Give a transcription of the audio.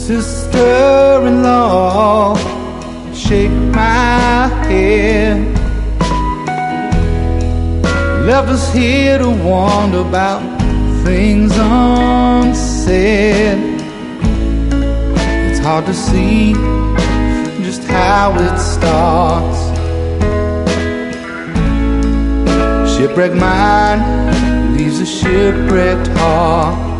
sister-in-law, shake my head. Left us here to wonder about things unsaid. It's hard to see just how it starts. Shipwrecked mind leaves a shipwrecked heart.